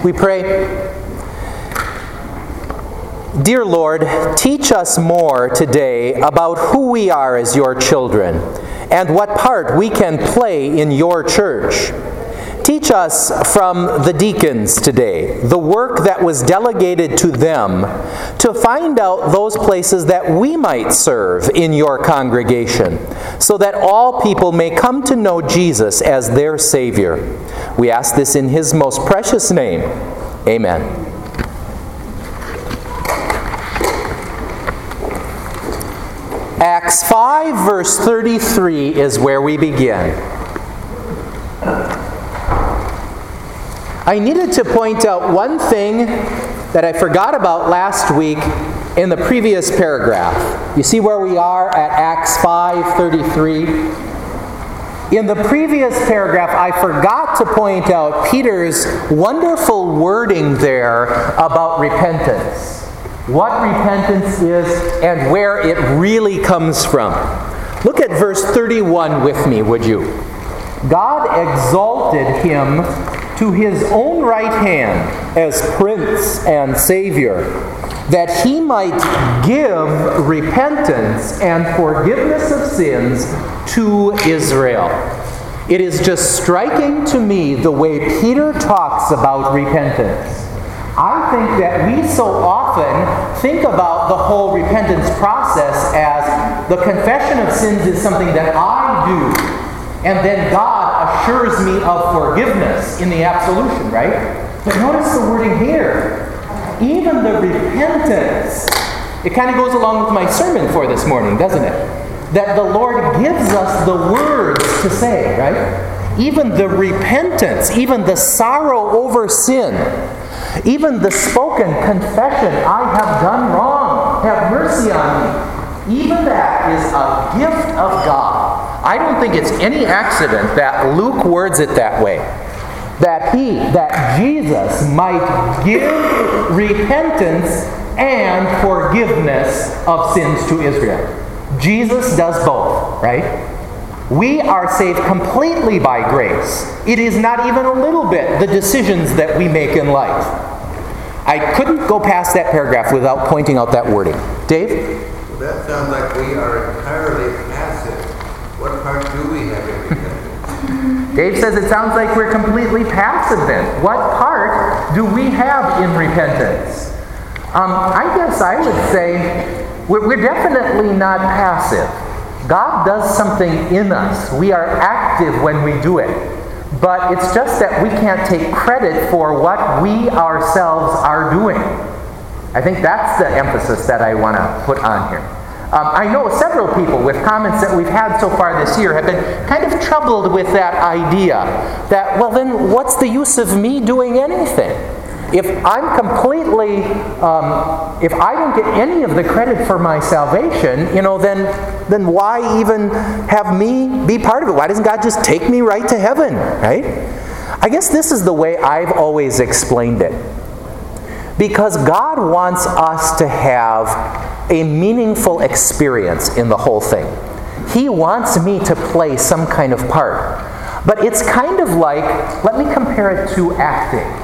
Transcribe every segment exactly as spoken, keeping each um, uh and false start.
We pray. Dear Lord, teach us more today about who we are as your children and what part we can play in your church. Teach us from the deacons today, the work that was delegated to them, to find out those places that we might serve in your congregation, so that all people may come to know Jesus as their Savior. We ask this in His most precious name. Amen. Acts five, verse thirty-three is where we begin. I needed to point out one thing that I forgot about last week in the previous paragraph. You see where we are at Acts five thirty-three? In the previous paragraph, I forgot to point out Peter's wonderful wording there about repentance. What repentance is and where it really comes from. Look at verse thirty-one with me, would you? God exalted him to his own right hand as Prince and Savior, that he might give repentance and forgiveness of sins to Israel. It is just striking to me the way Peter talks about repentance. I think that we so often think about the whole repentance process as the confession of sins is something that I do, and then God assures me of forgiveness in the absolution, right? But notice the wording here. Even the repentance, it kind of goes along with my sermon for this morning, doesn't it? That the Lord gives us the words to say, right? Even the repentance, even the sorrow over sin, even the spoken confession, I have done wrong, have mercy on me. Even that is a gift of God. I don't think it's any accident that Luke words it that way. That he, that Jesus might give repentance and forgiveness of sins to Israel. Jesus does both, right? We are saved completely by grace. It is not even a little bit the decisions that we make in life. I couldn't go past that paragraph without pointing out that wording. Dave? Well, that sounds like we are entirely passive. What part do we have in repentance? Dave says it sounds like we're completely passive then. What part do we have in repentance? Um, I guess I would say we're, we're definitely not passive. God does something in us. We are active when we do it. But it's just that we can't take credit for what we ourselves are doing. I think that's the emphasis that I want to put on here. Um, I know several people with comments that we've had so far this year have been kind of troubled with that idea that, well, then what's the use of me doing anything? If I'm completely, um, if I don't get any of the credit for my salvation, you know, then then why even have me be part of it? Why doesn't God just take me right to heaven, right? I guess this is the way I've always explained it. Because God wants us to have a meaningful experience in the whole thing. He wants me to play some kind of part. But it's kind of like, let me compare it to acting.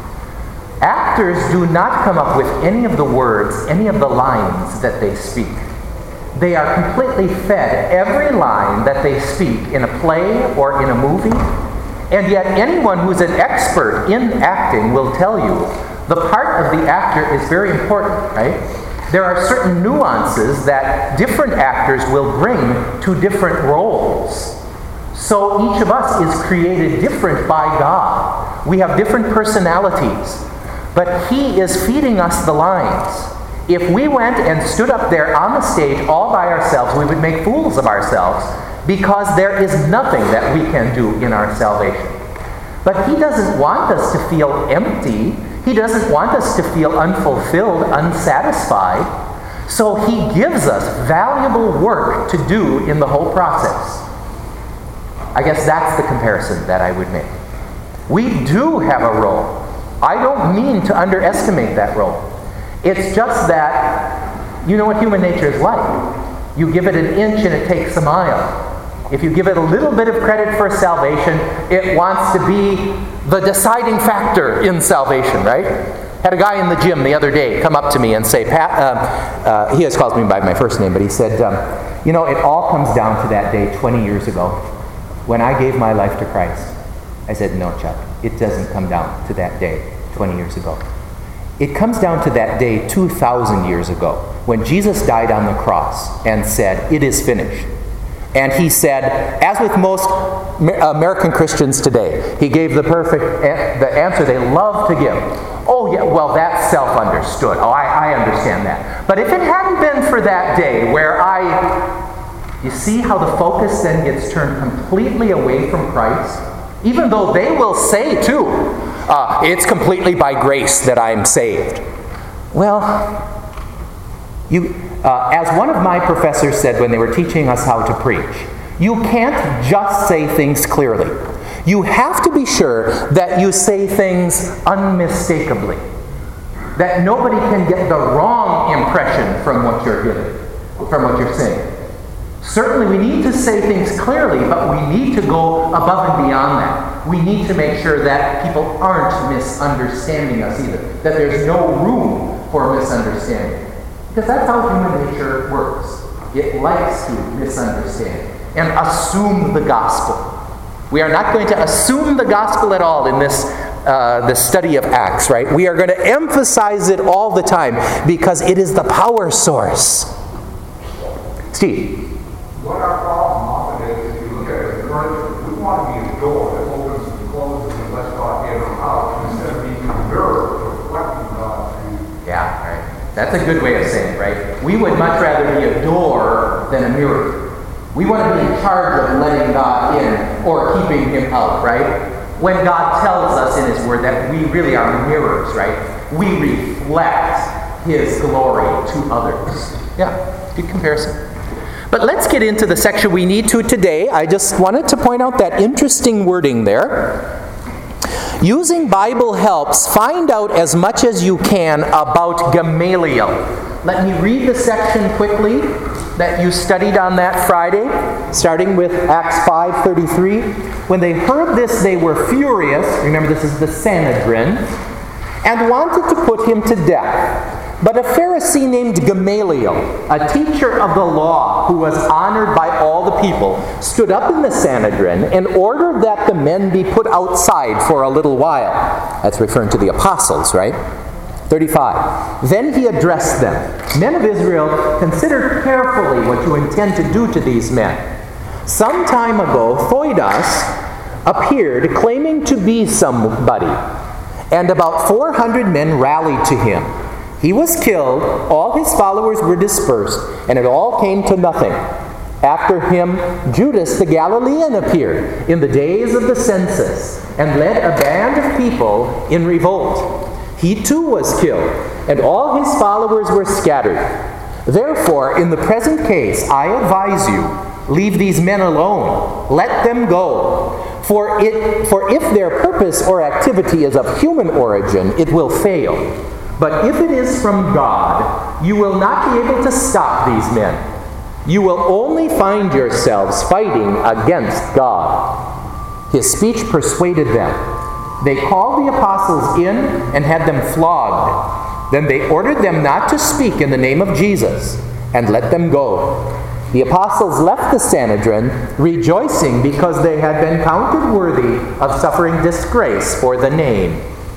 Actors do not come up with any of the words, any of the lines that they speak. They are completely fed every line that they speak in a play or in a movie. And yet anyone who's an expert in acting will tell you the part of the actor is very important, right? There are certain nuances that different actors will bring to different roles. So each of us is created different by God. We have different personalities. But He is feeding us the lines. If we went and stood up there on the stage all by ourselves, we would make fools of ourselves because there is nothing that we can do in our salvation. But He doesn't want us to feel empty. He doesn't want us to feel unfulfilled, unsatisfied. So He gives us valuable work to do in the whole process. I guess that's the comparison that I would make. We do have a role. I don't mean to underestimate that role. It's just that, you know what human nature is like. You give it an inch and it takes a mile. If you give it a little bit of credit for salvation, it wants to be the deciding factor in salvation, right? Had a guy in the gym the other day come up to me and say, Pat, uh, uh, he has calls me by my first name, but he said, um, you know, it all comes down to that day twenty years ago when I gave my life to Christ. I said, no, Chuck, it doesn't come down to that day twenty years ago. It comes down to that day two thousand years ago when Jesus died on the cross and said, it is finished. And he said, as with most American Christians today, he gave the perfect, a- the answer they love to give. Oh, yeah, well, that's self-understood. Oh, I, I understand that. But if it hadn't been for that day where I, you see how the focus then gets turned completely away from Christ? Even though they will say, too, uh, it's completely by grace that I'm saved. Well, you, uh, as one of my professors said when they were teaching us how to preach, you can't just say things clearly. You have to be sure that you say things unmistakably. That nobody can get the wrong impression from what you're giving, from what you're saying. Certainly we need to say things clearly, but we need to go above and beyond that. We need to make sure that people aren't misunderstanding us either. That there's no room for misunderstanding. Because that's how human nature works. It likes to misunderstand and assume the gospel. We are not going to assume the gospel at all in this uh, the study of Acts, right? We are going to emphasize it all the time because it is the power source. Steve? What our problem often is, if you look at it as current, we want to be a door that opens and closes and lets God in or out instead of being a mirror reflecting God. Yeah, right. That's a good way of saying it, right? We would much rather be a door than a mirror. We want to be in charge of letting God in or keeping Him out, right? When God tells us in His Word that we really are mirrors, right? We reflect His glory to others. Yeah, good comparison. But let's get into the section we need to today. I just wanted to point out that interesting wording there. Using Bible helps, find out as much as you can about Gamaliel. Let me read the section quickly that you studied on that Friday, starting with Acts five thirty-three. When they heard this, they were furious. Remember, this is the Sanhedrin. And wanted to put him to death. But a Pharisee named Gamaliel, a teacher of the law who was honored by all the people, stood up in the Sanhedrin and ordered that the men be put outside for a little while. That's referring to the apostles, right? thirty-five. Then he addressed them. Men of Israel, consider carefully what you intend to do to these men. Some time ago, Theudas appeared claiming to be somebody, and about four hundred men rallied to him. He was killed, all his followers were dispersed, and it all came to nothing. After him, Judas the Galilean appeared in the days of the census, and led a band of people in revolt. He too was killed, and all his followers were scattered. Therefore, in the present case, I advise you, leave these men alone. Let them go. For, it, for if their purpose or activity is of human origin, it will fail. But if it is from God, you will not be able to stop these men. You will only find yourselves fighting against God. His speech persuaded them. They called the apostles in and had them flogged. Then they ordered them not to speak in the name of Jesus, and let them go. The apostles left the Sanhedrin, rejoicing because they had been counted worthy of suffering disgrace for the name.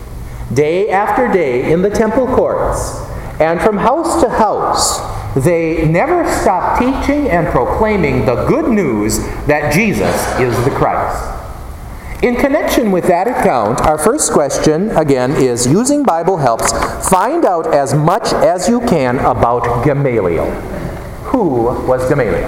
Day after day in the temple courts, and from house to house, they never stopped teaching and proclaiming the good news that Jesus is the Christ. In connection with that account, our first question, again, is using Bible helps, find out as much as you can about Gamaliel. Who was Gamaliel?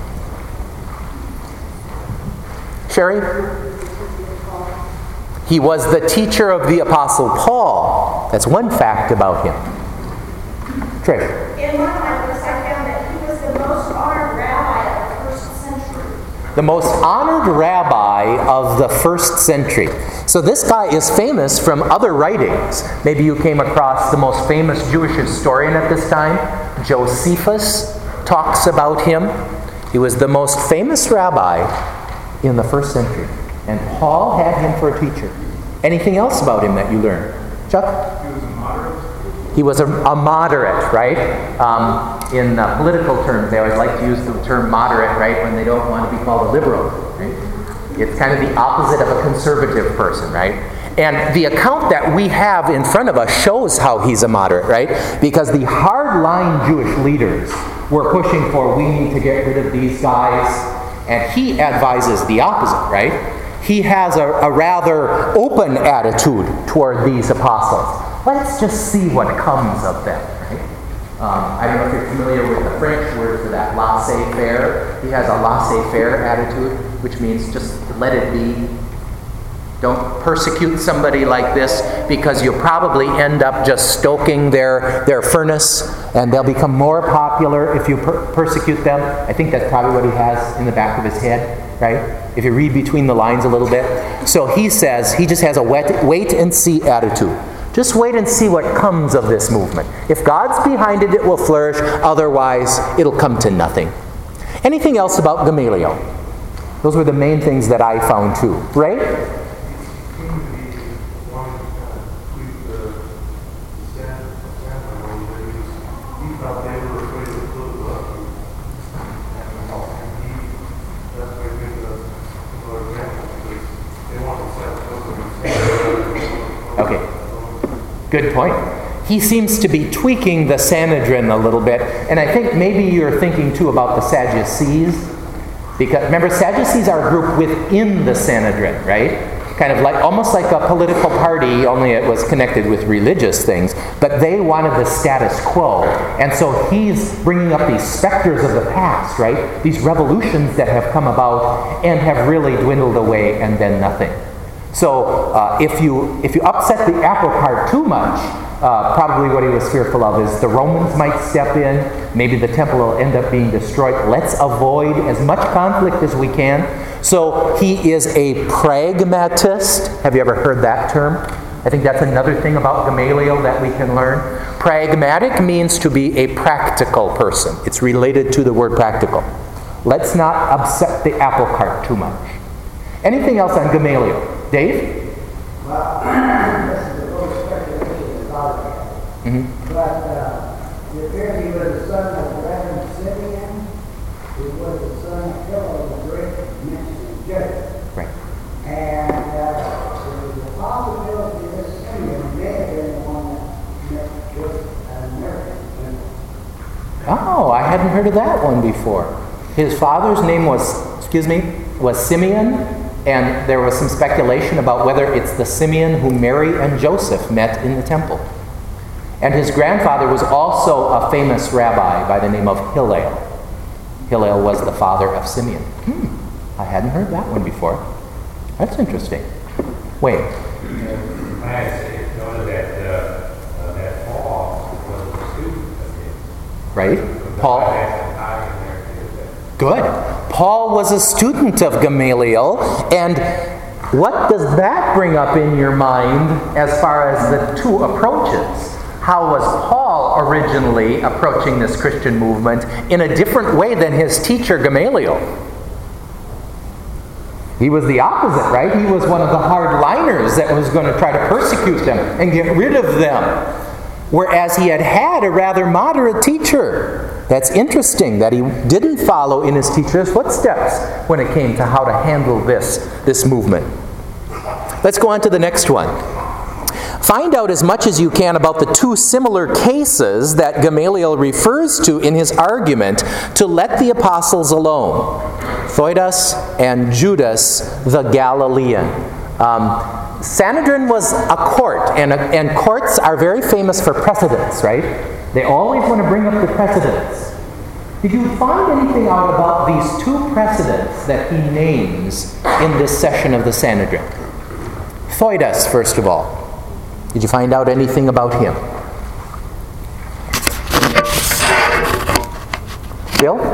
Sherry? He was the teacher of the Apostle Paul. That's one fact about him. Trey? In one of my books, I found that he was the most honored rabbi of the first century. The most honored rabbi of the first century. So this guy is famous from other writings. Maybe you came across the most famous Jewish historian at this time, Josephus, talks about him. He was the most famous rabbi in the first century. And Paul had him for a teacher. Anything else about him that you learned? Chuck? He was a moderate. He was a, a moderate, right? Um, in uh, political terms, they always like to use the term moderate, right, when they don't want to be called a liberal, right? It's kind of the opposite of a conservative person, right? And the account that we have in front of us shows how he's a moderate, right? Because the hard-line Jewish leaders were pushing for, we need to get rid of these guys, and he advises the opposite, right? He has a, a rather open attitude toward these apostles. Let's just see what comes of them, right? Um, I don't know if you're familiar with the French word for that, laissez-faire. He has a laissez-faire attitude, which means just let it be. Don't persecute somebody like this, because you'll probably end up just stoking their, their furnace, and they'll become more popular if you per- persecute them. I think that's probably what he has in the back of his head, right? If you read between the lines a little bit. So he says, he just has a wait, wait and see attitude. Just wait and see what comes of this movement. If God's behind it, it will flourish. Otherwise, it'll come to nothing. Anything else about Gamaliel? Those were the main things that I found too. Right? Okay. Good point. He seems to be tweaking the Sanhedrin a little bit, and I think maybe you're thinking too about the Sadducees, because remember, Sadducees are a group within the Sanhedrin, right? Kind of like, almost like a political party, only it was connected with religious things, but they wanted the status quo, and so he's bringing up these specters of the past, right? These revolutions that have come about and have really dwindled away and then nothing. So uh, if you if you upset the apple cart too much, uh, probably what he was fearful of is the Romans might step in, maybe the temple will end up being destroyed. Let's avoid as much conflict as we can. So he is a pragmatist. Have you ever heard that term? I think that's another thing about Gamaliel that we can learn. Pragmatic means to be a practical person. It's related to the word practical. Let's not upset the apple cart too much. Anything else on Gamaliel? Dave? Well, this is a little speculation about it. Mm-hmm. But uh, it appears he was the son of Reverend Simeon, who was the son of Philip, the great minister judge. Right. And uh, there was a possibility this Simeon may have been the one that was an American. Oh, I hadn't heard of that one before. His father's name was, excuse me, was Simeon. And there was some speculation about whether it's the Simeon who Mary and Joseph met in the temple. And his grandfather was also a famous rabbi by the name of Hillel. Hillel was the father of Simeon. Hmm, I hadn't heard that one before. That's interesting. Wayne. I know that, uh, uh, that Paul was a student of his. Right? Paul. Good. Paul was a student of Gamaliel, and what does that bring up in your mind as far as the two approaches? How was Paul originally approaching this Christian movement in a different way than his teacher Gamaliel? He was the opposite, right? He was one of the hardliners that was going to try to persecute them and get rid of them. Whereas he had had a rather moderate teacher. That's interesting that he didn't follow in his teacher's footsteps when it came to how to handle this, this movement. Let's go on to the next one. Find out as much as you can about the two similar cases that Gamaliel refers to in his argument to let the apostles alone. Theudas and Judas the Galilean. Um, Sanhedrin was a court, and, and courts are very famous for precedents, right? They always want to bring up the precedents. Did you find anything out about these two precedents that he names in this session of the Sanhedrin? Theudas, first of all. Did you find out anything about him? Bill?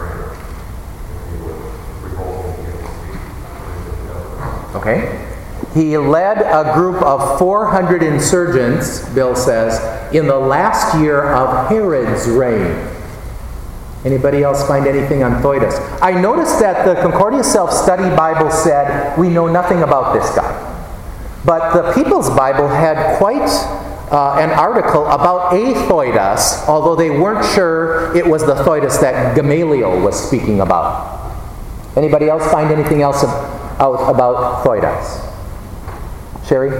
Okay. he led a group of four hundred insurgents, Bill says, in the last year of Herod's reign. Anybody else find anything on Theudas? I noticed that the Concordia Self-Study Bible said, we know nothing about this guy. But the People's Bible had quite uh, an article about a Theudas, although they weren't sure it was the Theudas that Gamaliel was speaking about. Anybody else find anything else out about Theudas? Sherry?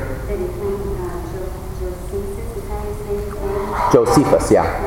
Josephus, yeah.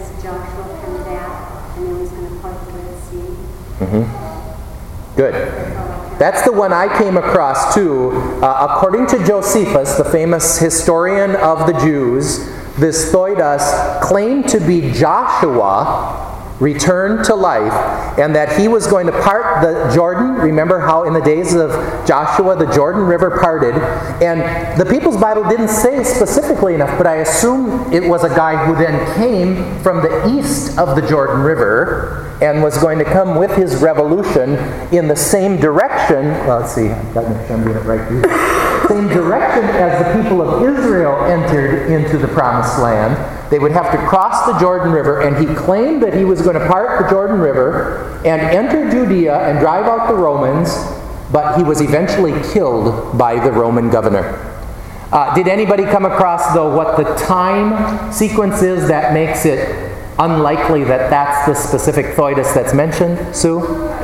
Mm-hmm. Good. That's the one I came across too. Uh, according to Josephus, the famous historian of the Jews, this Theudas claimed to be Joshua returned to life, and that he was going to part the Jordan. Remember how in the days of Joshua the Jordan River parted, and the People's Bible didn't say specifically enough, but I assume it was a guy who then came from the east of the Jordan River and was going to come with his revolution in the same direction. Well, let's see, I've got to make sure I'm doing it right here. Same direction as the people of Israel entered into the Promised Land. They would have to cross the Jordan River, and he claimed that he was going to part the Jordan River and enter Judea and drive out the Romans, but he was eventually killed by the Roman governor. Uh, did anybody come across, though, what the time sequence is that makes it unlikely that that's the specific Theudas that's mentioned? Sue?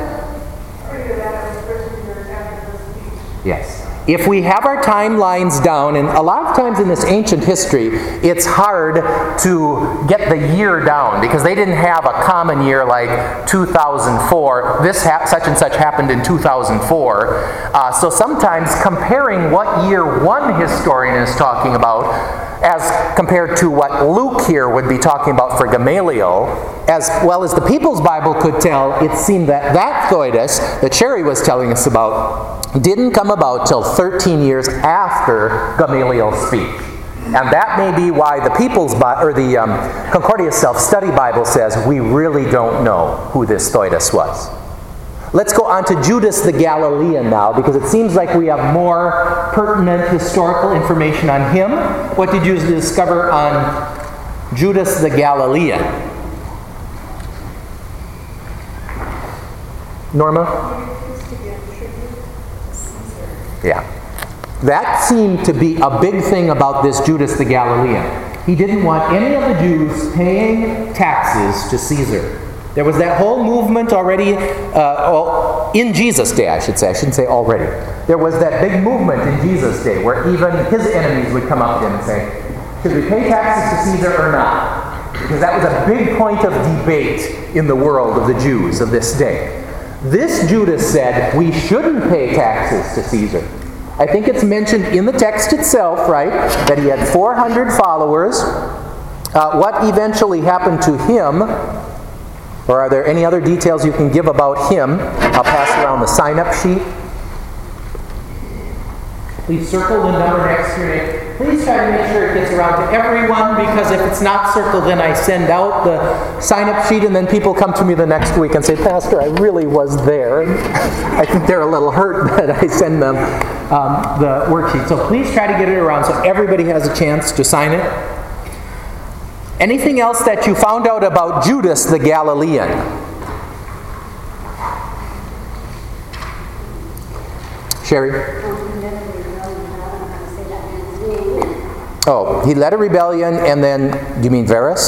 Yes. If we have our timelines down, and a lot of times in this ancient history, it's hard to get the year down because they didn't have a common year like two thousand four. This ha- such and such happened in two thousand four. Uh, so sometimes comparing what year one historian is talking about as compared to what Luke here would be talking about for Gamaliel, as well as the People's Bible could tell, it seemed that that Theudas that Sherry was telling us about didn't come about till thirteen years after Gamaliel's speech. And that may be why the People's Bible, or the um, Concordia Self-Study Bible says we really don't know who this Theudas was. Let's go on to Judas the Galilean now, because it seems like we have more pertinent historical information on him. What did you discover on Judas the Galilean? Norma? Yeah. That seemed to be a big thing about this Judas the Galilean. He didn't want any of the Jews paying taxes to Caesar. There was that whole movement already, uh, well, in Jesus' day, I should say. I shouldn't say already. There was that big movement in Jesus' day where even his enemies would come up to him and say, should we pay taxes to Caesar or not? Because that was a big point of debate in the world of the Jews of this day. This Judas said, we shouldn't pay taxes to Caesar. I think it's mentioned in the text itself, right, that he had four hundred followers. Uh, what eventually happened to him, or are there any other details you can give about him? I'll pass around the sign-up sheet. Please circle the number next to your name. Please try to make sure it gets around to everyone, because if it's not circled, then I send out the sign-up sheet, and then people come to me the next week and say, Pastor, I really was there. I think they're a little hurt that I send them um, the worksheet. So please try to get it around so everybody has a chance to sign it. Anything else that you found out about Judas the Galilean? Sherry? Oh, he led a rebellion, and then, do you mean Varus?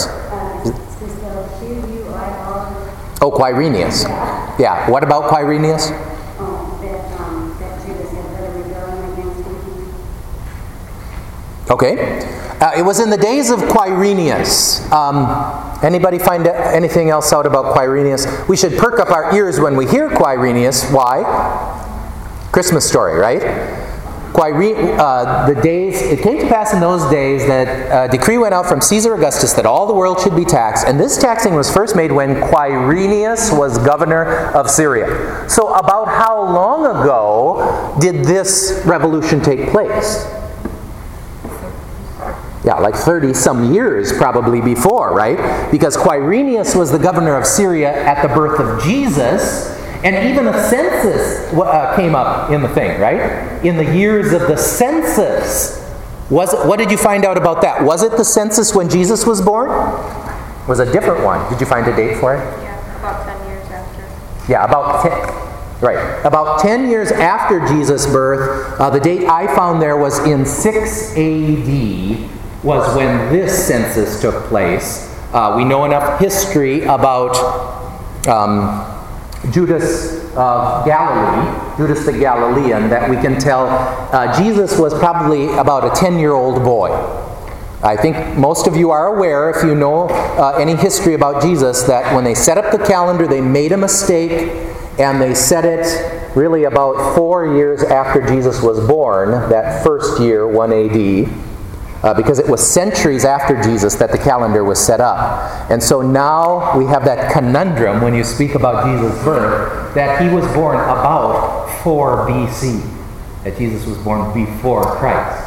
Oh, Quirinius. Yeah, what about Quirinius? Okay. Uh, it was in the days of Quirinius. Um, anybody find anything else out about Quirinius? We should perk up our ears when we hear Quirinius. Why? Christmas story, right? Quirine, uh, the days, it came to pass in those days that a decree went out from Caesar Augustus that all the world should be taxed, and this taxing was first made when Quirinius was governor of Syria. So about how long ago did this revolution take place? Yeah, like thirty some years probably before, right? Because Quirinius was the governor of Syria at the birth of Jesus, And even a census uh, came up in the thing, right? In the years of the census. Was it, what did you find out about that? Was it the census when Jesus was born? It was a different one. Did you find a date for it? Yeah, about ten years after. Yeah, about ten. Right. About ten years after Jesus' birth, uh, the date I found there was in six A D, was when this census took place. Uh, we know enough history about um, Judas of Galilee, Judas the Galilean, that we can tell uh, Jesus was probably about a ten-year-old boy. I think most of you are aware, if you know uh, any history about Jesus, that when they set up the calendar, they made a mistake, and they set it really about four years after Jesus was born, that first year, one A D, uh, because it was centuries after Jesus that the calendar was set up. And so now we have that conundrum when you speak about Jesus' birth, that he was born about four B C, that Jesus was born before Christ.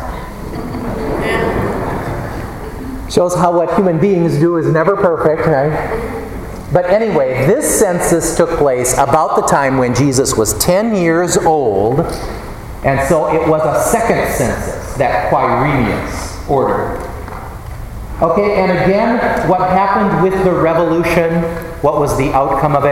Shows how what human beings do is never perfect, right? But anyway, this census took place about the time when Jesus was ten years old, and so it was a second census that Quirinius ordered. Okay, and again, what happened with the revolution? What was the outcome of it?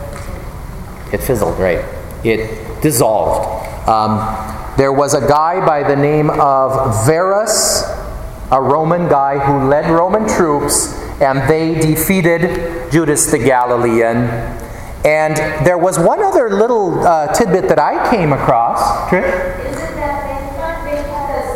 It fizzled, right? It dissolved. Um, there was a guy by the name of Varus, a Roman guy who led Roman troops, and they defeated Judas the Galilean. And there was one other little uh, tidbit that I came across. Trish? Is it that they thought they had a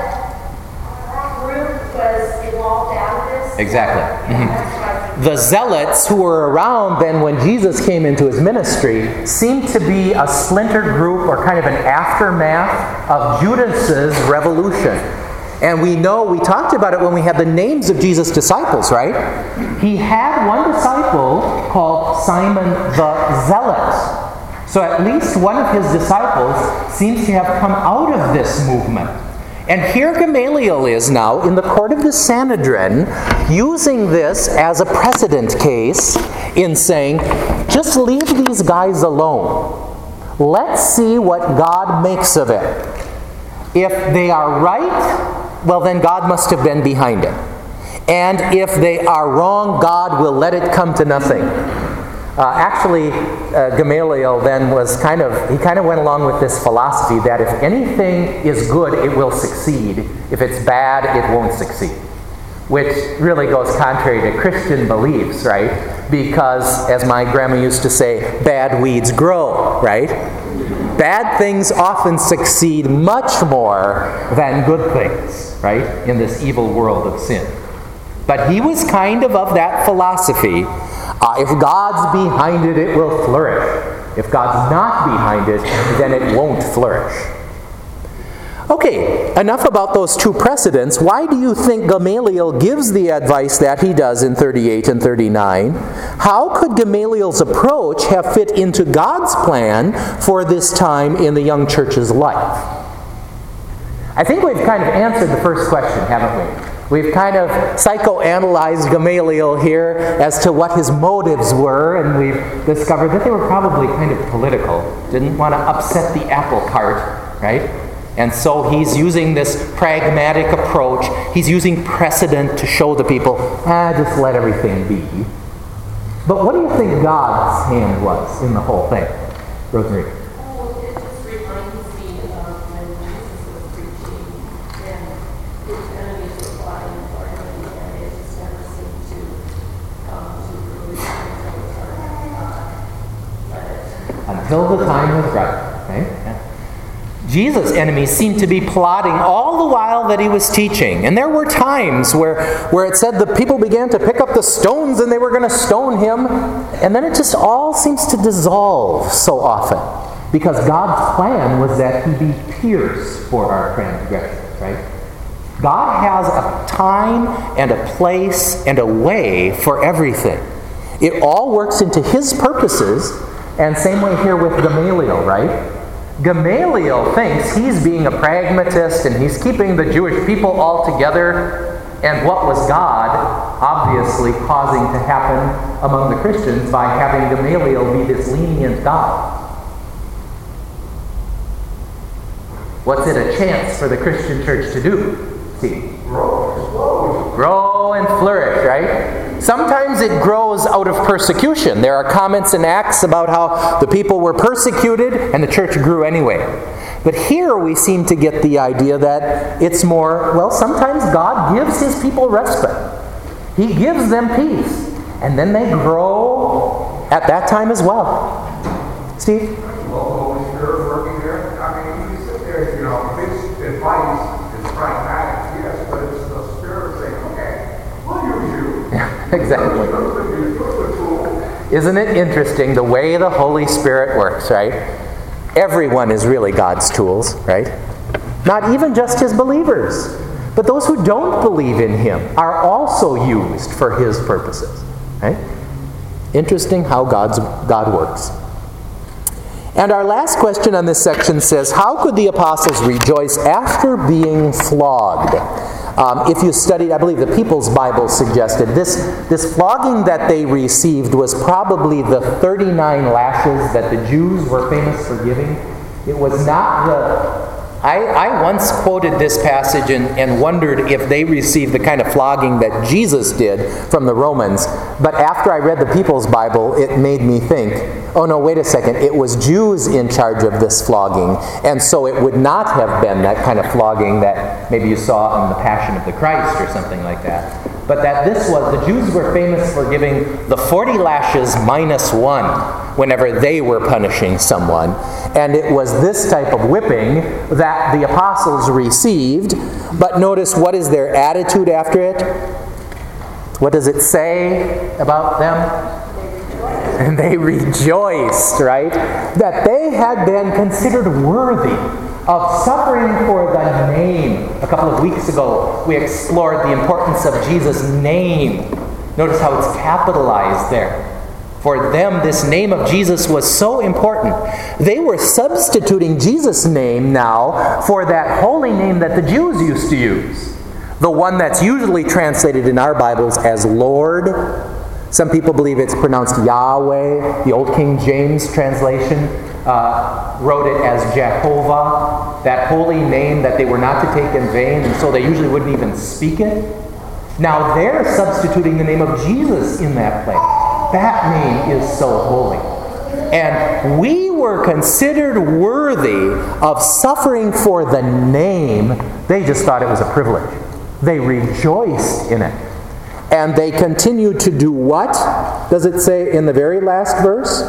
zealot group was involved out of this? Exactly. Yeah, Mm-hmm. that's what I think. The zealots who were around then when Jesus came into his ministry seemed to be a splinter group or kind of an aftermath of Judas's revolution. And we know, we talked about it when we had the names of Jesus' disciples, right? He had one disciple called Simon the Zealot. So at least one of his disciples seems to have come out of this movement. And here Gamaliel is now in the court of the Sanhedrin, using this as a precedent case in saying, just leave these guys alone. Let's see what God makes of it. If they are right, well, then God must have been behind it. And if they are wrong, God will let it come to nothing. Uh, actually, uh, Gamaliel then was kind of, he kind of went along with this philosophy that if anything is good, it will succeed. If it's bad, it won't succeed. Which really goes contrary to Christian beliefs, right? Because, as my grandma used to say, bad weeds grow, right? Bad things often succeed much more than good things, right? In this evil world of sin. But he was kind of of that philosophy. Uh, if God's behind it, it will flourish. If God's not behind it, then it won't flourish. Okay, enough about those two precedents. Why do you think Gamaliel gives the advice that he does in thirty-eight and thirty-nine? How could Gamaliel's approach have fit into God's plan for this time in the young church's life? I think we've kind of answered the first question, haven't we? We've kind of psychoanalyzed Gamaliel here as to what his motives were, and we've discovered that they were probably kind of political. Didn't want to upset the apple cart, right? And so he's using this pragmatic approach. He's using precedent to show the people, ah, just let everything be. But what do you think God's hand was in the whole thing? Rosemary? Oh, it just reminds me of when Jesus was preaching and his enemies were plotting for him, and it just never seemed to come to fruition until the time of God. Let it. Until the time was right, right? Yeah. Jesus' enemies seemed to be plotting all the while that he was teaching. And there were times where, where it said the people began to pick up the stones and they were going to stone him. And then it just all seems to dissolve so often. Because God's plan was that he be pierced for our transgressions, right? God has a time and a place and a way for everything. It all works into his purposes. And same way here with Gamaliel, right? Gamaliel thinks he's being a pragmatist and he's keeping the Jewish people all together. And what was God? obviously causing to happen among the Christians by having Gamaliel be this lenient God. What's it a chance for the Christian church to do? See? Grow, Grow and flourish, right? Sometimes it grows out of persecution. There are comments in Acts about how the people were persecuted and the church grew anyway. But here we seem to get the idea that it's more, well, sometimes God gives His people respite. He gives them peace. And then they grow at that time as well. Steve? well, the Holy Spirit working there. I mean, you sit there, you know, this advice is pragmatic, yes, but it's the Spirit saying, okay, we'll use you. Yeah, exactly. You're the tool. Isn't it interesting the way the Holy Spirit works, right? Everyone is really God's tools, right? Not even just His believers. But those who don't believe in Him are also used for His purposes, right? Interesting how God's, God works. And our last question on this section says, how could the apostles rejoice after being flogged? Um, if you studied, I believe the People's Bible suggested, this, this flogging that they received was probably the thirty-nine lashes that the Jews were famous for giving. It was not the... I, I once quoted this passage and, and wondered if they received the kind of flogging that Jesus did from the Romans. But after I read the People's Bible, it made me think, oh no, wait a second, it was Jews in charge of this flogging. And so it would not have been that kind of flogging that maybe you saw in the Passion of the Christ or something like that. But that this was, the Jews were famous for giving the forty lashes minus one whenever they were punishing someone. And it was this type of whipping that the apostles received. But notice, what is their attitude after it? What does it say about them? And they rejoiced, right? That they had been considered worthy of suffering for the name. A couple of weeks ago, we explored the importance of Jesus' name. Notice how it's capitalized there. For them, this name of Jesus was so important. They were substituting Jesus' name now for that holy name that the Jews used to use. The one that's usually translated in our Bibles as Lord. Some people believe it's pronounced Yahweh. The Old King James translation uh, wrote it as Jehovah. That holy name that they were not to take in vain, and so they usually wouldn't even speak it. Now they're substituting the name of Jesus in that place. That name is so holy. And we were considered worthy of suffering for the name. They just thought it was a privilege. They rejoiced in it. And they continued to do what? Does it say in the very last verse?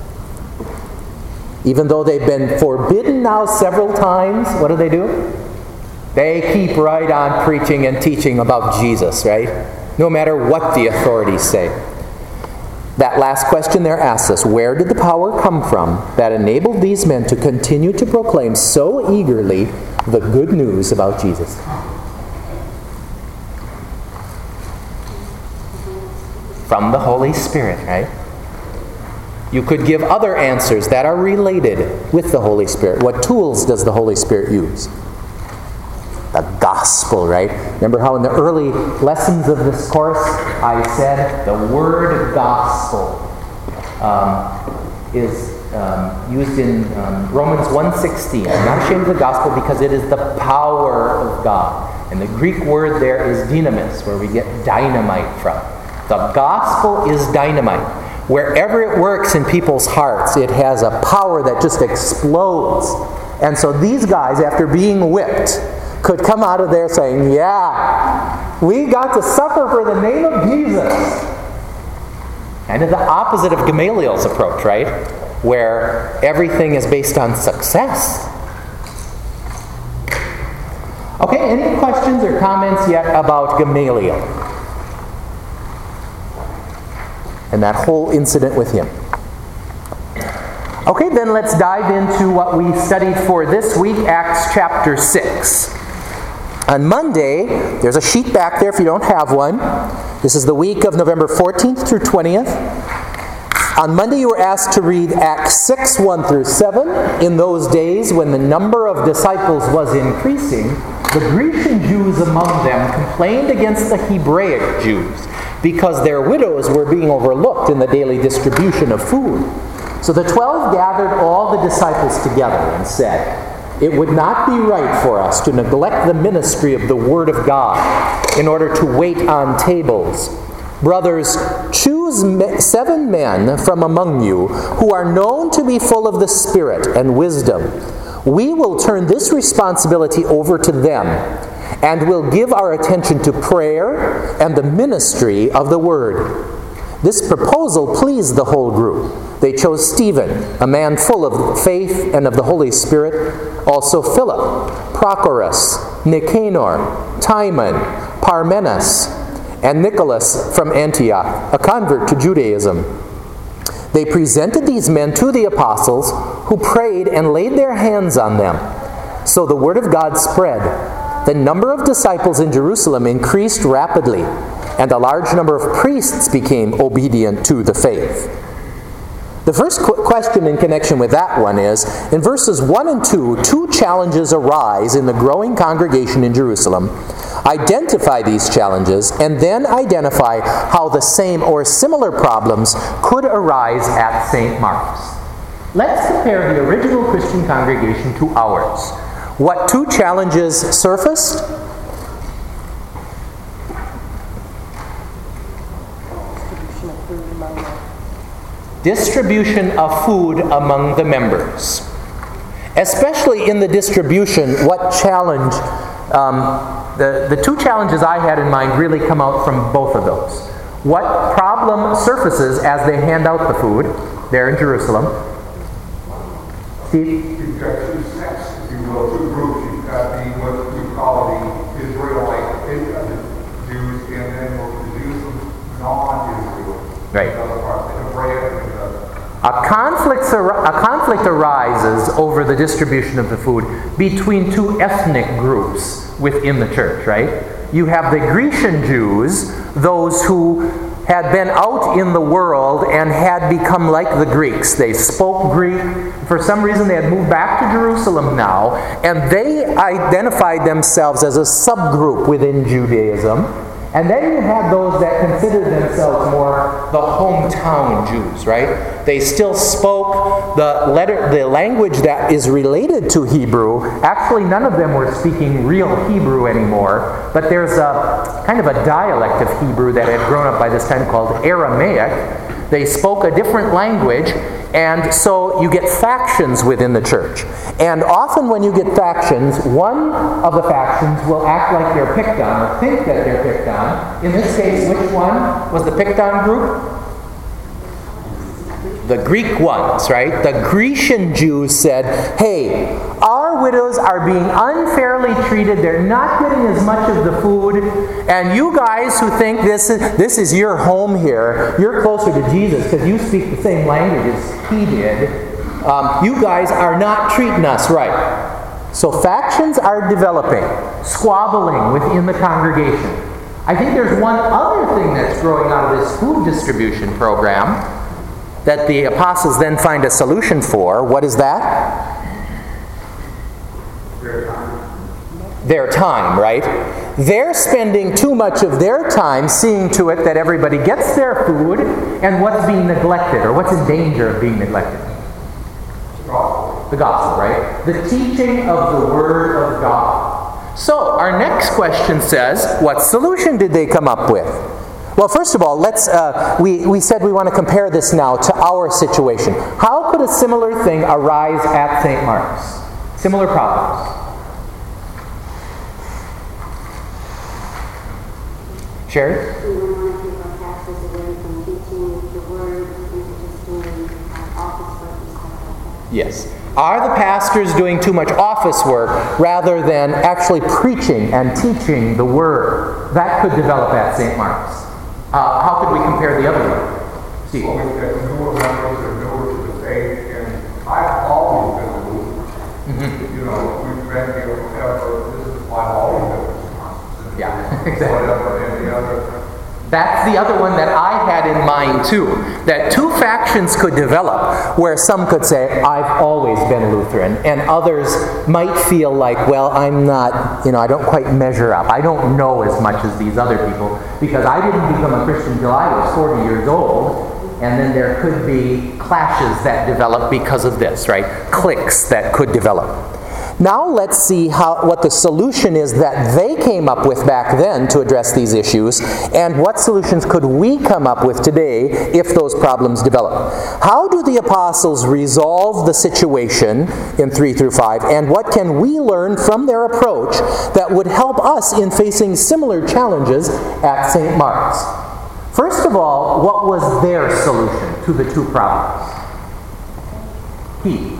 Even though they've been forbidden now several times, what do they do? They keep right on preaching and teaching about Jesus, right? No matter what the authorities say. That last question there asks us, where did the power come from that enabled these men to continue to proclaim so eagerly the good news about Jesus? From the Holy Spirit, right? You could give other answers that are related with the Holy Spirit. What tools does the Holy Spirit use? The gospel, right? Remember how in the early lessons of this course I said the word gospel um, is um, used in um, Romans one sixteen. I'm not ashamed of the gospel because it is the power of God. And the Greek word there is dynamis, where we get dynamite from. The gospel is dynamite. Wherever it works in people's hearts, it has a power that just explodes. And so these guys, after being whipped, could come out of there saying, yeah, we got to suffer for the name of Jesus. Kind of the opposite of Gamaliel's approach, right? Where everything is based on success. Okay, any questions or comments yet about Gamaliel? And that whole incident with him. Okay, then let's dive into what we studied for this week, Acts chapter six. On Monday, there's a sheet back there if you don't have one. This is the week of November fourteenth through twentieth. On Monday, you were asked to read Acts six, one through seven. In those days, when the number of disciples was increasing, The Grecian Jews among them complained against the Hebraic Jews because their widows were being overlooked in the daily distribution of food. So the twelve gathered all the disciples together and said, "It would not be right for us to neglect the ministry of the Word of God in order to wait on tables. Brothers, choose me- seven men from among you who are known to be full of the Spirit and wisdom. We will turn this responsibility over to them, and will give our attention to prayer and the ministry of the Word." This proposal pleased the whole group. They chose Stephen, a man full of faith and of the Holy Spirit, also Philip, Prochorus, Nicanor, Timon, Parmenas, and Nicholas from Antioch, a convert to Judaism. They presented these men to the apostles, who prayed and laid their hands on them. So the word of God spread. The number of disciples in Jerusalem increased rapidly, and a large number of priests became obedient to the faith. The first qu- question in connection with that one is, in verses one and two, two challenges arise in the growing congregation in Jerusalem. Identify these challenges, and then identify how the same or similar problems could arise at Saint Mark's. Let's compare the original Christian congregation to ours. What two challenges surfaced? Distribution of food among the members. Especially in the distribution, what challenge, um, the, the two challenges I had in mind really come out from both of those. What problem surfaces as they hand out the food there in Jerusalem? Steve? You've got two sects, if you will, two groups. You've got the, what we call the Israelite Jews, and then the Jews of non-Israel. Right. The other part, the Hebraic and the A conflict, a conflict arises over the distribution of the food between two ethnic groups within the church, right? You have the Grecian Jews, those who had been out in the world and had become like the Greeks. They spoke Greek. For some reason, they had moved back to Jerusalem now, and they identified themselves as a subgroup within Judaism. And then you had those that considered themselves more the hometown Jews, right? They still spoke the letter, the language that is related to Hebrew. Actually, none of them were speaking real Hebrew anymore, but there's a kind of a dialect of Hebrew that had grown up by this time called Aramaic. They spoke a different language, and so you get factions within the church. And often when you get factions, one of the factions will act like they're picked on, or think that they're picked on. In this case, which one was the picked on group? The Greek ones, right? The Grecian Jews said, hey, our widows are being unfairly treated. They're not getting as much of the food. And you guys who think this is, this is your home here, you're closer to Jesus because you speak the same language as he did. Um, you guys are not treating us right. So factions are developing, squabbling within the congregation. I think there's one other thing that's growing out of this food distribution program that the apostles then find a solution for. What is that? Their time. Their time, right? They're spending too much of their time seeing to it that everybody gets their food, and what's being neglected, or what's in danger of being neglected? The gospel, right? The teaching of the Word of God. So, our next question says, what solution did they come up with? Well, first of all, let's. Uh, we, we said we want to compare this now to our situation. How could a similar thing arise at Saint Mark's? Similar problems. Sherry? We don't want to keep our taxes away from teaching the word into just doing uh, office work and stuff like that. Yes. Are the pastors doing too much office work rather than actually preaching and teaching the Word? That could develop at Saint Mark's. Uh, how could we compare the other one? Steve? Well, we've got newer members and newer to the faith, and I've always been a Lutheran. Mm-hmm. You know, we've been here forever. This is why I've always been a Wisconsin. Yeah, exactly. Whatever, and the other. That's the other one that I had in mind too, that two factions could develop where some could say, I've always been Lutheran, and others might feel like, well, I'm not, you know, I don't quite measure up. I don't know as much as these other people because I didn't become a Christian until I was forty years old. And then there could be clashes that develop because of this, right? Cliques that could develop. Now let's see how what the solution is that they came up with back then to address these issues, and what solutions could we come up with today if those problems develop. How do the apostles resolve the situation in three through five, and what can we learn from their approach that would help us in facing similar challenges at Saint Mark's? First of all, what was their solution to the two problems? He.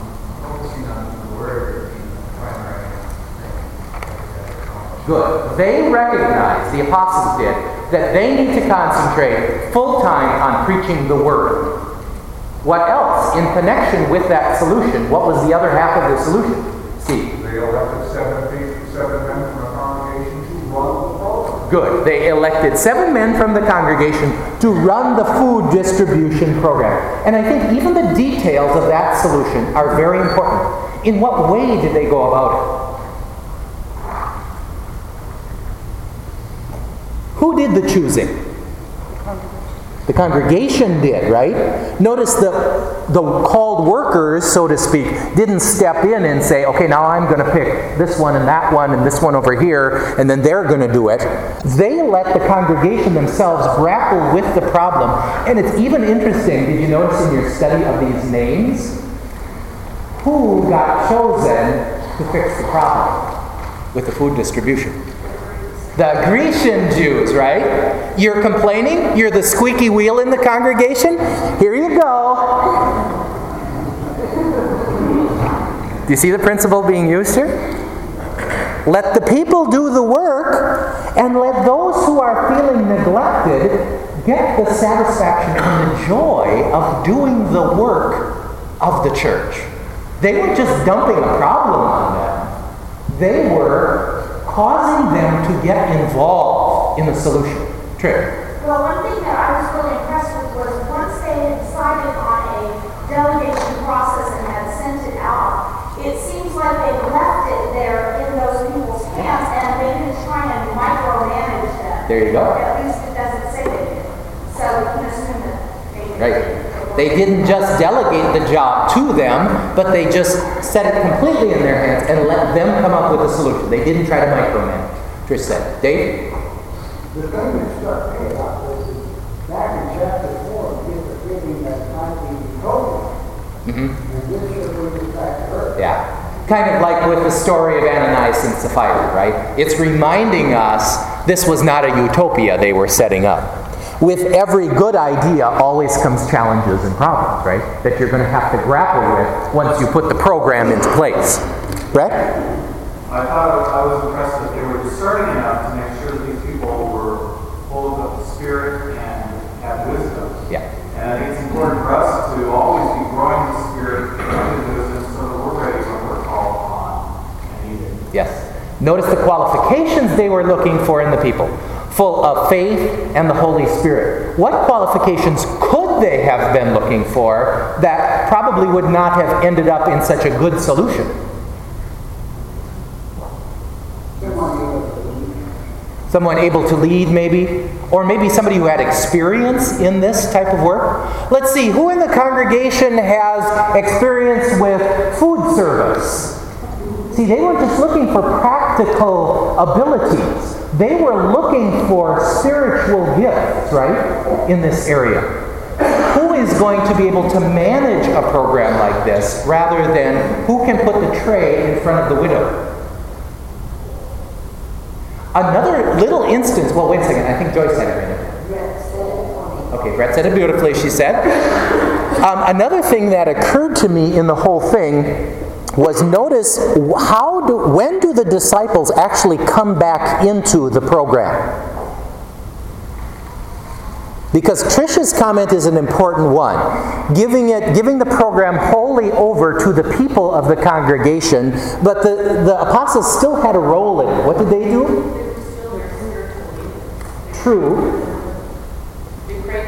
Good. They recognized, the apostles did, that they need to concentrate full time on preaching the Word. What else? In connection with that solution, what was the other half of the solution? Steve. They elected seven, seven men from the congregation to run the program. Good. They elected seven men from the congregation to run the food distribution program. And I think even the details of that solution are very important. In what way did they go about it? Who did the choosing? The congregation did, right? Notice the, the called workers, so to speak, didn't step in and say, okay, now I'm going to pick this one and that one and this one over here, and then they're going to do it. They let the congregation themselves grapple with the problem. And it's even interesting, did you notice in your study of these names, who got chosen to fix the problem with the food distribution? The Grecian Jews, right? You're complaining? You're the squeaky wheel in the congregation? Here you go. Do you see the principle being used here? Let the people do the work, and let those who are feeling neglected get the satisfaction and the joy of doing the work of the church. They weren't just dumping a problem on them. They were causing them to get involved in the solution. Trick. Well, one thing that I was really impressed with was once they had decided on a delegation process and had sent it out, it seems like they left it there in those people's hands and they didn't try and micromanage them. There you go. Or at least it doesn't say they did. So you can assume that they did. Right. They didn't just delegate the job to them, but they just set it completely in their hands and let them come up with a solution. They didn't try to micromanage. Trish said. Dave? The thing that struck me about this is back in chapter four, we get the feeling that it might be program. Mm-hmm. And this should bring us back to earth. Yeah. Kind of like with the story of Ananias and Sapphira, right? It's reminding us this was not a utopia they were setting up. With every good idea always comes challenges and problems, right? That you're going to have to grapple with once you put the program into place. Brett? I thought I was impressed that they were discerning enough to make sure that these people were full of the Spirit and have wisdom. Yeah. And I think it's important for us to always be growing the Spirit and wisdom so that we're ready when we're called upon and needed. Yes. Notice the qualifications they were looking for in the people. Full of faith and the Holy Spirit. What qualifications could they have been looking for that probably would not have ended up in such a good solution? Someone able to lead, maybe? Or maybe somebody who had experience in this type of work? Let's see, who in the congregation has experience with food service? See, they weren't just looking for practical abilities. They were looking for spiritual gifts, right, in this area. Who is going to be able to manage a program like this rather than who can put the tray in front of the widow? Another little instance, well, wait a second, I think Joyce had it right. Okay, Brett said it beautifully, she said. Um, another thing that occurred to me in the whole thing was notice how do when do the disciples actually come back into the program? Because Trish's comment is an important one. Giving it giving the program wholly over to the people of the congregation, but the, the apostles still had a role in it. What did they do? True. They prayed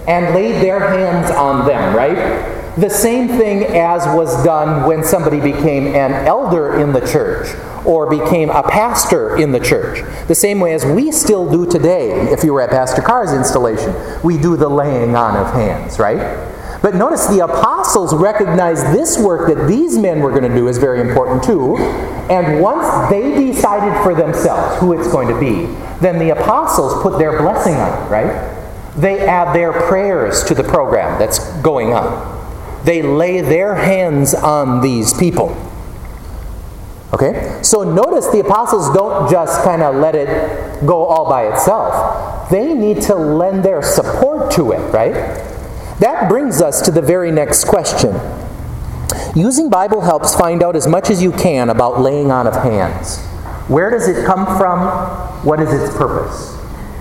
and laid their hands on them, right? The same thing as was done when somebody became an elder in the church or became a pastor in the church. The same way as we still do today. If you were at Pastor Carr's installation, we do the laying on of hands, right? But notice the apostles recognized this work that these men were going to do is very important too. And once they decided for themselves who it's going to be, then the apostles put their blessing on it, right? They add their prayers to the program that's going on. They lay their hands on these people. Okay? So notice the apostles don't just kind of let it go all by itself. They need to lend their support to it, right? That brings us to the very next question. Using Bible helps find out as much as you can about laying on of hands. Where does it come from? What is its purpose?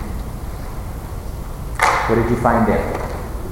What did you find there?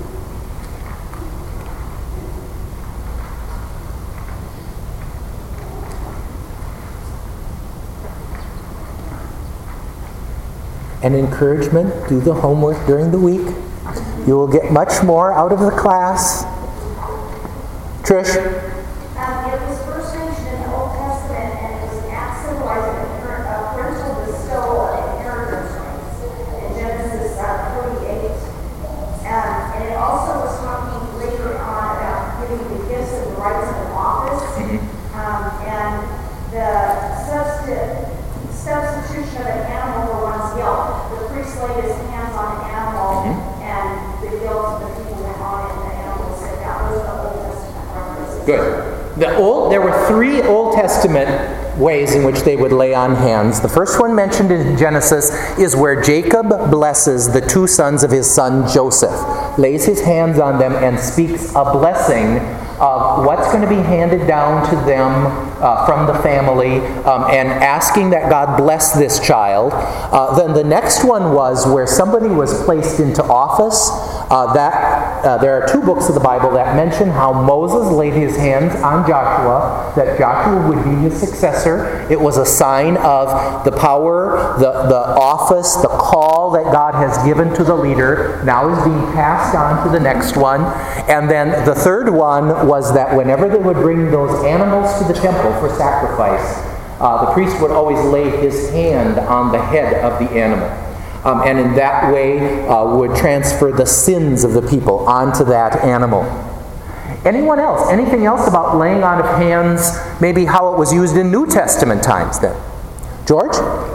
An encouragement. Do the homework during the week. You will get much more out of the class. Trish? Um, it was first mentioned in the Old Testament, and it was an act symbolizing a parental bestowal of inheritance rights in Genesis uh, forty-eight. Um, and it also was talking later on about giving the gifts of the rights of office, um, and the substi- substitution of an animal for one's guilt. The priest laid his hands on an animal, mm-hmm. and the guilt of the people went on it, and the animal was set down. Those are the Old Testament references. Good. The old, there were three Old Testament ways in which they would lay on hands. The first one mentioned in Genesis is where Jacob blesses the two sons of his son Joseph, lays his hands on them and speaks a blessing of what's going to be handed down to them uh, from the family, um, and asking that God bless this child. Uh, then the next one was where somebody was placed into office. Uh, that uh, there are two books of the Bible that mention how Moses laid his hands on Joshua, that Joshua would be his successor. It was a sign of the power, the, the office, the call that God has given to the leader now is being passed on to the next one. And then the third one was that whenever they would bring those animals to the temple for sacrifice, uh, the priest would always lay his hand on the head of the animal. Um, and in that way uh, would transfer the sins of the people onto that animal. Anyone else? Anything else about laying on of hands? Maybe how it was used in New Testament times then? George?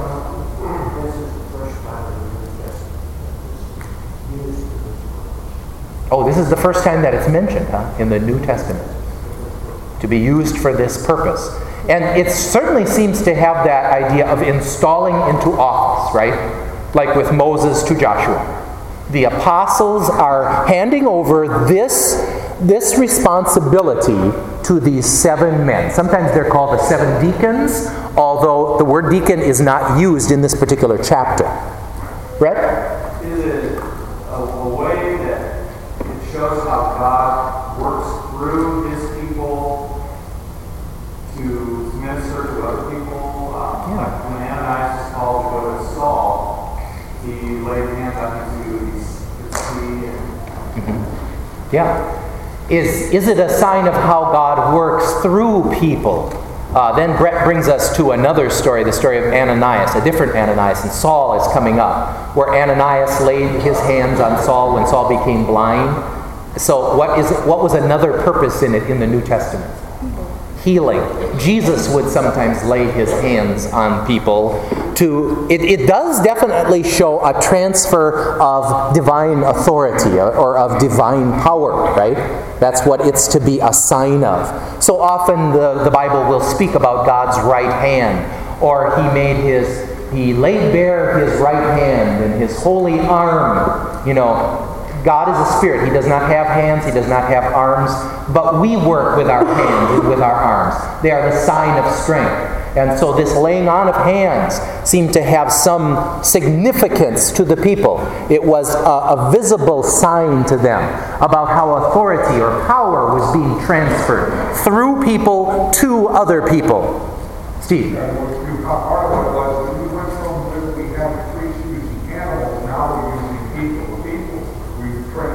Oh, this is the first time that it's mentioned, huh? In the New Testament. To be used for this purpose. And it certainly seems to have that idea of installing into office, right? Like with Moses to Joshua. The apostles are handing over this, this responsibility to these seven men. Sometimes they're called the seven deacons, although the word deacon is not used in this particular chapter. Brett? Is it a, a way that it shows how God works through his people to minister to other people? Um, Yeah. Like when Ananias is called to go to Saul, he laid hands on him to his feet. Mm-hmm. Yeah. Is, is it a sign of how God works through people? Uh, then Brett brings us to another story, the story of Ananias, a different Ananias, and Saul is coming up, where Ananias laid his hands on Saul when Saul became blind. So what is it, what was another purpose in it in the New Testament? Healing. Jesus would sometimes lay his hands on people to, it, it does definitely show a transfer of divine authority or of divine power, right? That's what it's to be a sign of. So often the, the Bible will speak about God's right hand, or he made his, he laid bare his right hand and his holy arm. You know, God is a spirit. He does not have hands. He does not have arms. But we work with our hands and with our arms. They are the sign of strength. And so this laying on of hands seemed to have some significance to the people. It was a, a visible sign to them about how authority or power was being transferred through people to other people. Steve? And what you, part of it was when we went from when we had priests using animals, now we're using people. The people, we've trained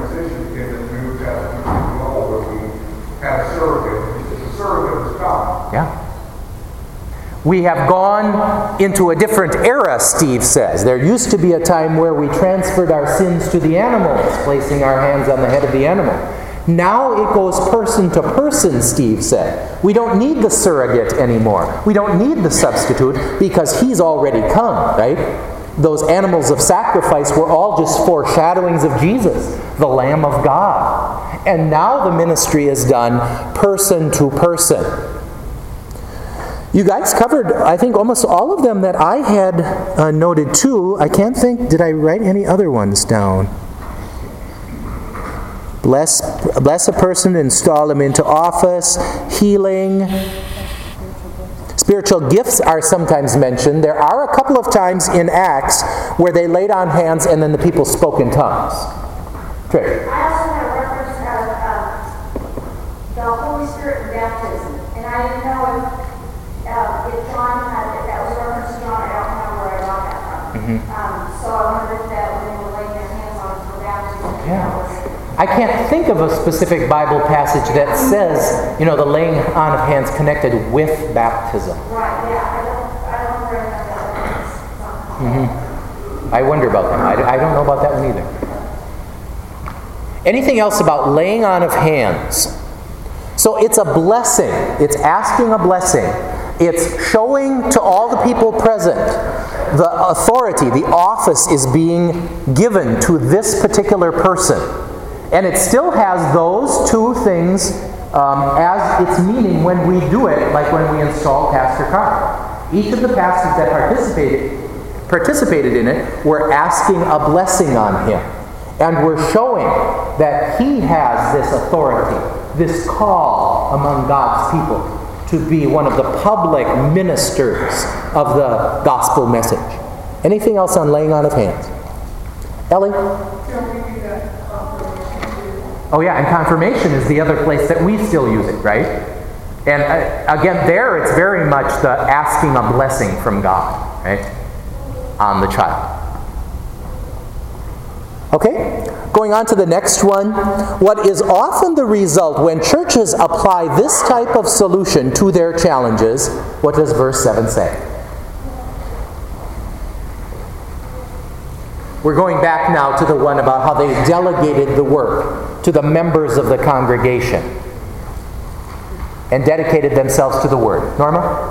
transition in the New Testament as well, where we had a surrogate. The surrogate was God. Yeah. We have gone into a different era, Steve says. There used to be a time where we transferred our sins to the animals, placing our hands on the head of the animal. Now it goes person to person, Steve said. We don't need the surrogate anymore. We don't need the substitute because he's already come, right? Those animals of sacrifice were all just foreshadowings of Jesus, the Lamb of God. And now the ministry is done person to person. You guys covered, I think, almost all of them that I had uh, noted too. I can't think, did I write any other ones down? Bless, bless a person, install him into office, healing. Spiritual gifts are sometimes mentioned. There are a couple of times in Acts where they laid on hands and then the people spoke in tongues. Trish. I also had a reference of uh, the Holy Spirit and baptism, and I didn't know if, uh, if John had, if that was a reference to John. I don't know where I got that from. Mm-hmm. um, so I wondered if that when they were laying their hands on for baptism. Yeah. I can't think of a specific Bible passage that says, you know, the laying on of hands connected with baptism. Right, yeah. I don't, I don't know where that is. Mm-hmm. I wonder about that. I, I don't know about that one either. Anything else about laying on of hands? So it's a blessing. It's asking a blessing. It's showing to all the people present the authority, the office is being given to this particular person. And it still has those two things um, as its meaning when we do it, like when we install Pastor Carr. Each of the pastors that participated, participated in it were asking a blessing on him. And we're showing that he has this authority, this call among God's people to be one of the public ministers of the gospel message. Anything else on laying on of hands? Ellie? Oh yeah, and confirmation is the other place that we still use it, right? And uh, again, there it's very much the asking a blessing from God, right, on the child. Okay, going on to the next one. What is often the result when churches apply this type of solution to their challenges, what does verse seven say? We're going back now to the one about how they delegated the work to the members of the congregation and dedicated themselves to the Word. Norma?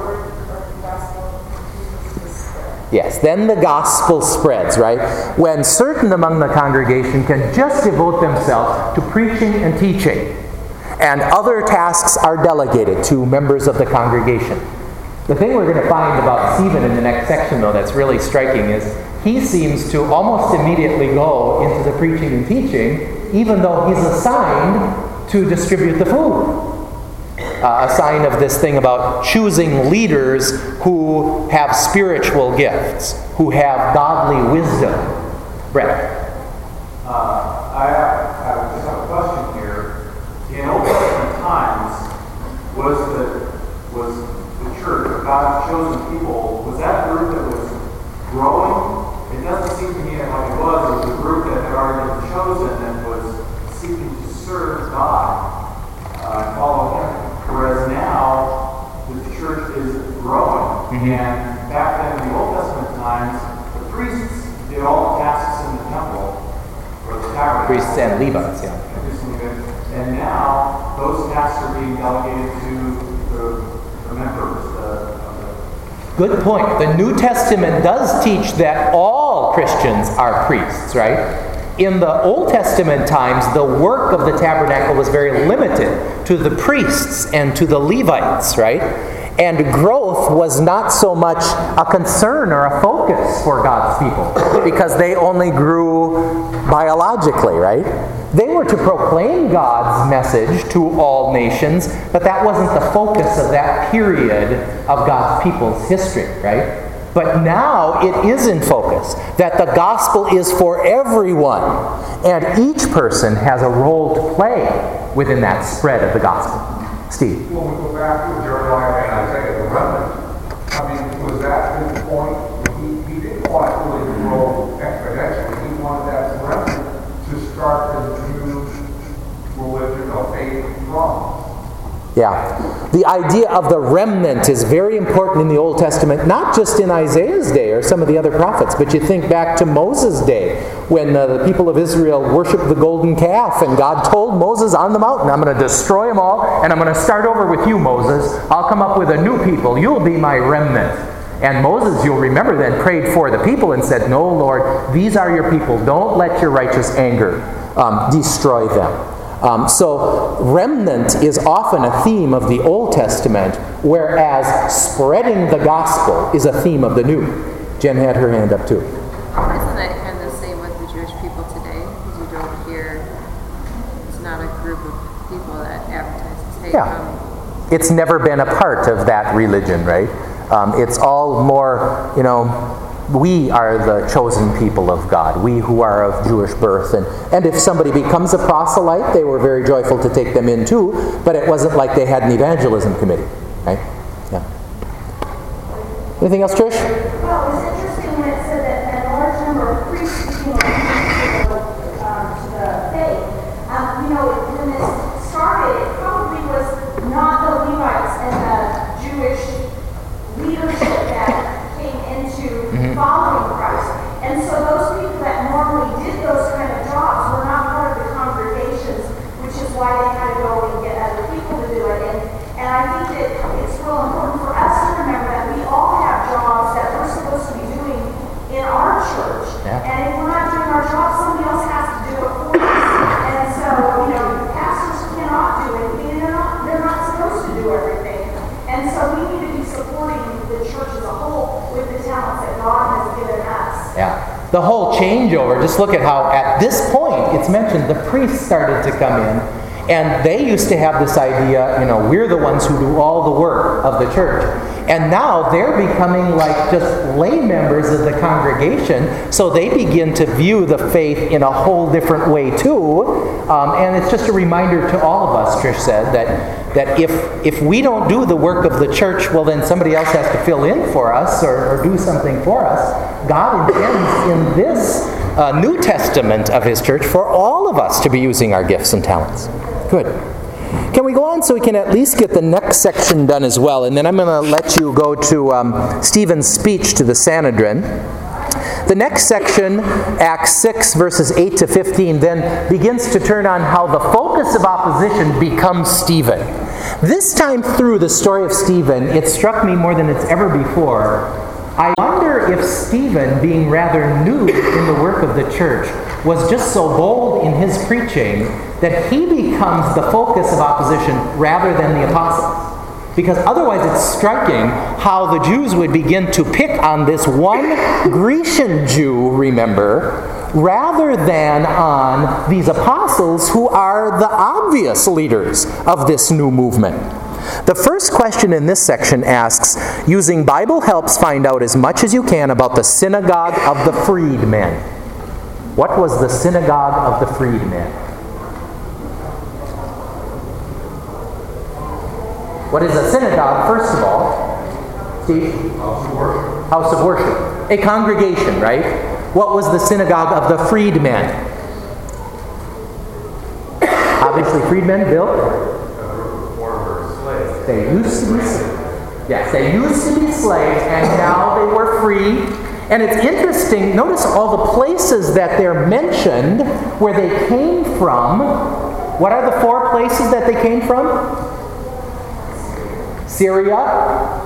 Yes, then the gospel spreads, right? When certain among the congregation can just devote themselves to preaching and teaching, and other tasks are delegated to members of the congregation. The thing we're going to find about Stephen in the next section, though, that's really striking is he seems to almost immediately go into the preaching and teaching, even though he's assigned to distribute the food. Uh, a sign of this thing about choosing leaders who have spiritual gifts, who have godly wisdom. Brett. Uh, I, I just have a question here. In Old Testament times, was the was the church, God's chosen people, was that group that was growing? It doesn't seem to me like it was. It was a group that had already been chosen and was seeking to serve God uh, and follow Him. Whereas now, the church is growing. Mm-hmm. And back then in the Old Testament times, the priests did all the tasks in the temple, or the tabernacle. Priests and Levites, yeah. And now, those tasks are being delegated to the, the members. The, the Good point. The New Testament does teach that all Christians are priests, right? In the Old Testament times, the work of the tabernacle was very limited to the priests and to the Levites, right? And growth was not so much a concern or a focus for God's people because they only grew biologically, right? They were to proclaim God's message to all nations, but that wasn't the focus of that period of God's people's history, right? But now it is in focus that the gospel is for everyone, and each person has a role to play within that spread of the gospel. Steve? When we go back to Jeremiah and Isaiah, the remnant, I mean, was that his point? He, he didn't want it really to grow exponentially. He wanted that remnant to start to do Yeah. The idea of the remnant is very important in the Old Testament, not just in Isaiah's day or some of the other prophets, but you think back to Moses' day when uh, the people of Israel worshiped the golden calf, and God told Moses on the mountain, I'm going to destroy them all, and I'm going to start over with you, Moses. I'll come up with a new people. You'll be my remnant. And Moses, you'll remember then, prayed for the people and said, no, Lord, these are your people. Don't let your righteous anger um, destroy them. Um, so, remnant is often a theme of the Old Testament, whereas spreading the gospel is a theme of the New. Jen had her hand up too. Isn't that kind of the same with the Jewish people today? Because you don't hear, it's not a group of people that advertises, hey, Yeah. come. It's never been a part of that religion, right? Um, it's all more, you know, we are the chosen people of God, we who are of Jewish birth. And, and if somebody becomes a proselyte, they were very joyful to take them in too, but it wasn't like they had an evangelism committee, right? Yeah. Anything else, Trish? Well, it was interesting when it said that a large number of priests became obedient to the, um, to the faith. Um, you know, when this started, it probably was not the Levites and the Jewish leadership that came into mm-hmm. following Christ. And so those people that normally did those kind of jobs were not part of the congregations, which is why they had to go and get other people to do it. And, and I think that it's real important for us to remember that we all have jobs that we're supposed to be doing in our church. Yeah. And if we're not doing our job, somebody else has to do it for us. And so, you know, pastors cannot do it. They're not, they're not supposed to do everything. And so we need to be supporting the church as a whole with the talents that God has given us. Yeah. The whole changeover, just look at how at this point, it's mentioned, the priests started to come in, and they used to have this idea, you know, we're the ones who do all the work of the church. And now they're becoming like just lay members of the congregation, so they begin to view the faith in a whole different way too. Um, and it's just a reminder to all of us, Trish said, that, that if, if we don't do the work of the church, well then somebody else has to fill in for us or, or do something for us. God intends in this uh, New Testament of His church for all of us to be using our gifts and talents. Good. Can we go on so we can at least get the next section done as well? And then I'm going to let you go to um, Stephen's speech to the Sanhedrin. The next section, Acts six, verses eight to fifteen, then begins to turn on how the focus of opposition becomes Stephen. This time through the story of Stephen, it struck me more than it's ever before. I wonder if Stephen, being rather new in the work of the church, was just so bold in his preaching that he becomes the focus of opposition rather than the apostles. Because otherwise it's striking how the Jews would begin to pick on this one Grecian Jew, remember, rather than on these apostles who are the obvious leaders of this new movement. The first question in this section asks, using Bible helps find out as much as you can about the synagogue of the freedmen. What was the synagogue of the freedmen? What is a synagogue, first of all? Steve? House of worship. House of worship. A congregation, right? What was the synagogue of the freedmen? Obviously freedmen, Bill? They used to be slaves. Yes, they used to be slaves, and now they were free. And it's interesting, notice all the places that they're mentioned where they came from. What are the four places that they came from? Syria.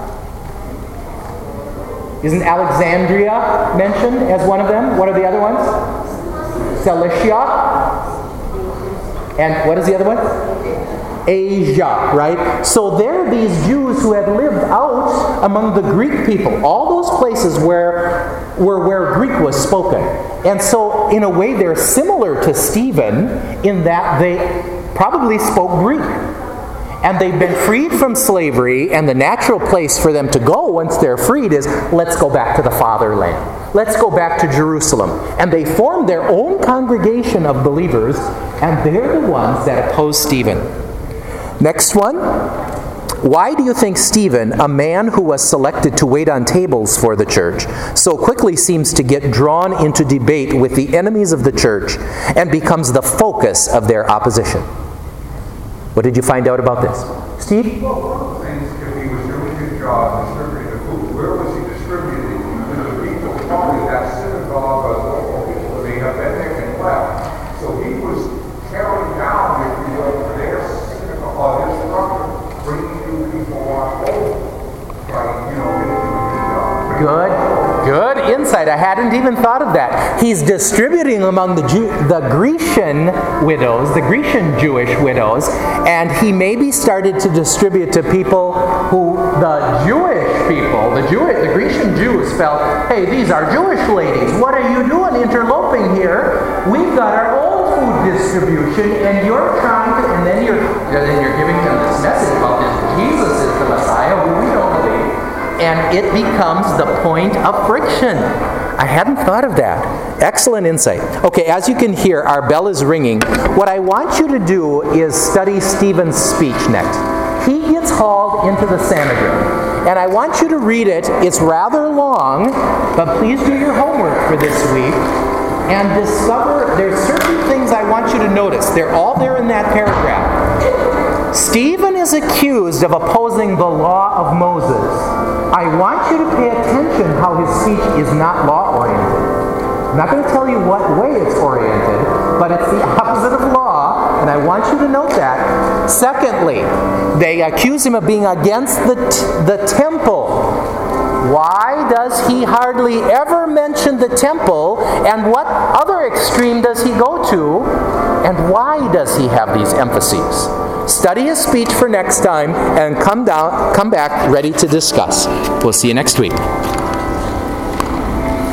Isn't Alexandria mentioned as one of them? What are the other ones? Cilicia. And what is the other one? Asia, right? So there are these Jews who had lived out among the Greek people. All those places where were where Greek was spoken. And so in a way they're similar to Stephen in that they probably spoke Greek. And they've been freed from slavery, and the natural place for them to go once they're freed is, let's go back to the fatherland. Let's go back to Jerusalem. And they formed their own congregation of believers, and they're the ones that oppose Stephen. Next one. Why do you think Stephen, a man who was selected to wait on tables for the church, so quickly seems to get drawn into debate with the enemies of the church and becomes the focus of their opposition? What did you find out about this? Steve? Well, one of the things, if he was doing his job, distributing the food, where was he distributing to the people? Probably that synagogue of local people that may have been there and left. So he was carrying down, if you will, their synagogue, or their structure, bringing new people on over. Right, you know, into his job. Good, good insight. I hadn't even thought of that. He's distributing among the Jew, the Grecian widows, the Grecian Jewish widows, and he maybe started to distribute to people who, the Jewish people, the Jewish, the Grecian Jews felt, hey, these are Jewish ladies. What are you doing interloping here? We've got our own food distribution, and you're trying to, and then you're, then you're giving them this message about this Jesus is the Messiah, who we don't believe. And it becomes the point of friction. I hadn't thought of that. Excellent insight. Okay, as you can hear, our bell is ringing. What I want you to do is study Stephen's speech next. He gets hauled into the Sanhedrin. And I want you to read it. It's rather long, but please do your homework for this week and discover there's certain things I want you to notice. They're all there in that paragraph. Stephen is accused of opposing the law of Moses. I want you to pay attention how his speech is not law-oriented. I'm not going to tell you what way it's oriented, but it's the opposite of law, and I want you to note that. Secondly, they accuse him of being against the, t- the temple. Why does he hardly ever mention the temple, and what other extreme does he go to, and why does he have these emphases? Study his speech for next time and come down, come back ready to discuss. We'll see you next week.